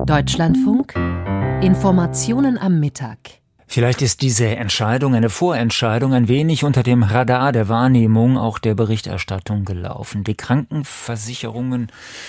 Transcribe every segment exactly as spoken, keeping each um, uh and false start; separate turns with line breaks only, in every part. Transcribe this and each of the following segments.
Deutschlandfunk Informationen am Mittag.
Vielleicht ist diese Entscheidung, eine Vorentscheidung, ein wenig unter dem Radar der Wahrnehmung, auch der Berichterstattung gelaufen. Die Krankenversicherungen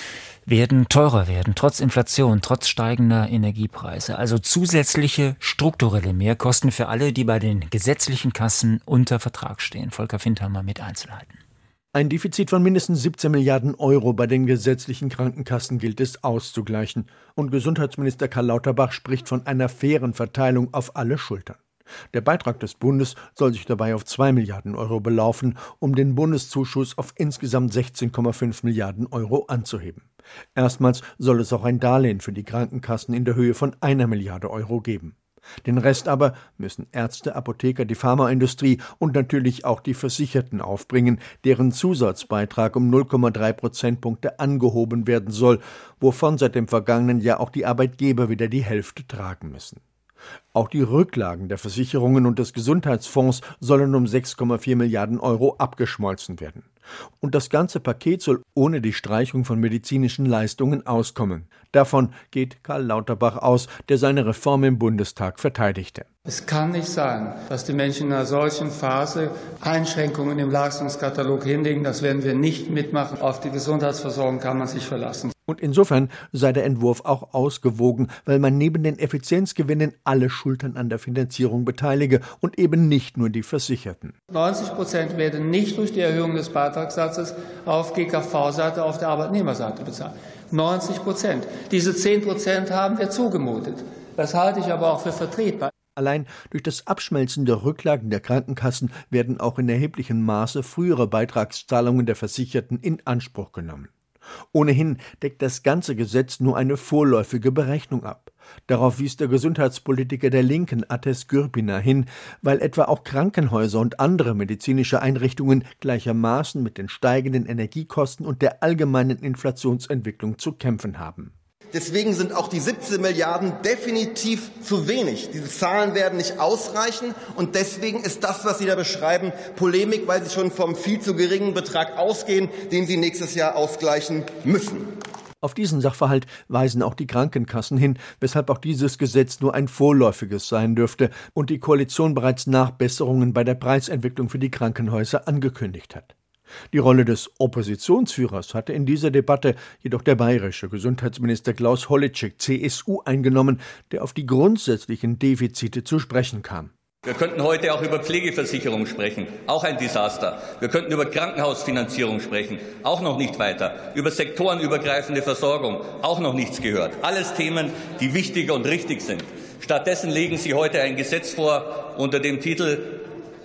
werden teurer werden, trotz Inflation, trotz steigender Energiepreise. Also zusätzliche strukturelle Mehrkosten für alle, die bei den gesetzlichen Kassen unter Vertrag stehen. Volker Findhammer mit Einzelheiten.
Ein Defizit von mindestens siebzehn Milliarden Euro bei den gesetzlichen Krankenkassen gilt es auszugleichen. Und Gesundheitsminister Karl Lauterbach spricht von einer fairen Verteilung auf alle Schultern. Der Beitrag des Bundes soll sich dabei auf zwei Milliarden Euro belaufen, um den Bundeszuschuss auf insgesamt sechzehn Komma fünf Milliarden Euro anzuheben. Erstmals soll es auch ein Darlehen für die Krankenkassen in der Höhe von einer Milliarde Euro geben. Den Rest aber müssen Ärzte, Apotheker, die Pharmaindustrie und natürlich auch die Versicherten aufbringen, deren Zusatzbeitrag um null Komma drei Prozentpunkte angehoben werden soll, wovon seit dem vergangenen Jahr auch die Arbeitgeber wieder die Hälfte tragen müssen. Auch die Rücklagen der Versicherungen und des Gesundheitsfonds sollen um sechs Komma vier Milliarden Euro abgeschmolzen werden. Und das ganze Paket soll ohne die Streichung von medizinischen Leistungen auskommen. Davon geht Karl Lauterbach aus, der seine Reform im Bundestag verteidigte.
Es kann nicht sein, dass die Menschen in einer solchen Phase Einschränkungen im Leistungskatalog hinlegen. Das werden wir nicht mitmachen. Auf die Gesundheitsversorgung kann man sich verlassen.
Und insofern sei der Entwurf auch ausgewogen, weil man neben den Effizienzgewinnen alle Schultern an der Finanzierung beteilige und eben nicht nur die Versicherten.
neunzig Prozent werden nicht durch die Erhöhung des Beitragssatzes auf G K V-Seite, auf der Arbeitnehmerseite bezahlt. neunzig Prozent. Diese zehn Prozent haben wir zugemutet. Das halte ich aber auch für vertretbar.
Allein durch das Abschmelzen der Rücklagen der Krankenkassen werden auch in erheblichem Maße frühere Beitragszahlungen der Versicherten in Anspruch genommen. Ohnehin deckt das ganze Gesetz nur eine vorläufige Berechnung ab. Darauf wies der Gesundheitspolitiker der Linken Ateş Gürpınar hin, weil etwa auch Krankenhäuser und andere medizinische Einrichtungen gleichermaßen mit den steigenden Energiekosten und der allgemeinen Inflationsentwicklung zu kämpfen haben.
Deswegen sind auch die siebzehn Milliarden definitiv zu wenig. Diese Zahlen werden nicht ausreichen und deswegen ist das, was Sie da beschreiben, Polemik, weil Sie schon vom viel zu geringen Betrag ausgehen, den Sie nächstes Jahr ausgleichen müssen.
Auf diesen Sachverhalt weisen auch die Krankenkassen hin, weshalb auch dieses Gesetz nur ein vorläufiges sein dürfte und die Koalition bereits Nachbesserungen bei der Preisentwicklung für die Krankenhäuser angekündigt hat. Die Rolle des Oppositionsführers hatte in dieser Debatte jedoch der bayerische Gesundheitsminister Klaus Holleczek, C S U, eingenommen, der auf die grundsätzlichen Defizite zu sprechen kam.
Wir könnten heute auch über Pflegeversicherung sprechen, auch ein Desaster. Wir könnten über Krankenhausfinanzierung sprechen, auch noch nicht weiter. Über sektorenübergreifende Versorgung, auch noch nichts gehört. Alles Themen, die wichtig und richtig sind. Stattdessen legen Sie heute ein Gesetz vor unter dem Titel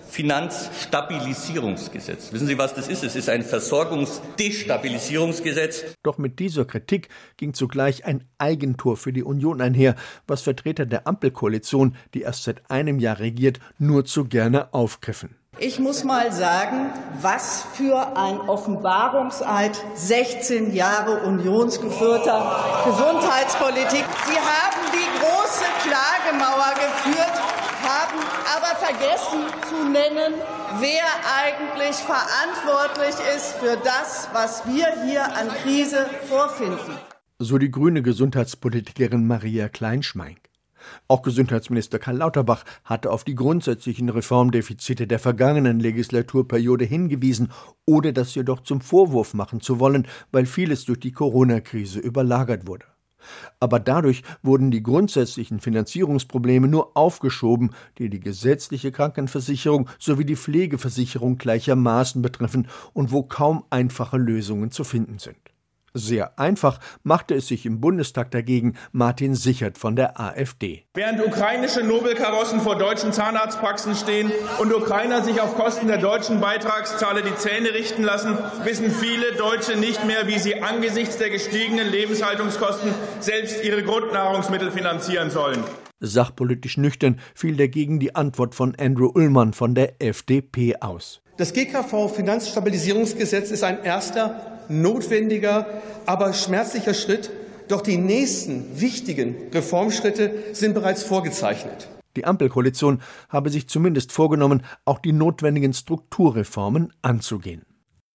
Finanzstabilisierungsgesetz. Wissen Sie, was das ist? Es ist ein Versorgungsdestabilisierungsgesetz.
Doch mit dieser Kritik ging zugleich ein Eigentor für die Union einher, was Vertreter der Ampelkoalition, die erst seit einem Jahr regiert, nur zu gerne aufgriffen.
Ich muss mal sagen, was für ein Offenbarungseid sechzehn Jahre unionsgeführter Gesundheitspolitik. Sie haben die große Klagemauer geführt, haben aber vergessen zu nennen, wer eigentlich verantwortlich ist für das, was wir hier an Krise vorfinden.
So die grüne Gesundheitspolitikerin Maria Klein-Schmeink. Auch Gesundheitsminister Karl Lauterbach hatte auf die grundsätzlichen Reformdefizite der vergangenen Legislaturperiode hingewiesen, ohne das jedoch zum Vorwurf machen zu wollen, weil vieles durch die Corona-Krise überlagert wurde. Aber dadurch wurden die grundsätzlichen Finanzierungsprobleme nur aufgeschoben, die die gesetzliche Krankenversicherung sowie die Pflegeversicherung gleichermaßen betreffen und wo kaum einfache Lösungen zu finden sind. Sehr einfach machte es sich im Bundestag dagegen Martin Sichert von der AfD.
Während ukrainische Nobelkarossen vor deutschen Zahnarztpraxen stehen und Ukrainer sich auf Kosten der deutschen Beitragszahler die Zähne richten lassen, wissen viele Deutsche nicht mehr, wie sie angesichts der gestiegenen Lebenshaltungskosten selbst ihre Grundnahrungsmittel finanzieren sollen.
Sachpolitisch nüchtern fiel dagegen die Antwort von Andrew Ullmann von der F D P aus.
Das G K V-Finanzstabilisierungsgesetz ist ein erster, notwendiger, aber schmerzlicher Schritt. Doch die nächsten wichtigen Reformschritte sind bereits vorgezeichnet.
Die Ampelkoalition habe sich zumindest vorgenommen, auch die notwendigen Strukturreformen anzugehen.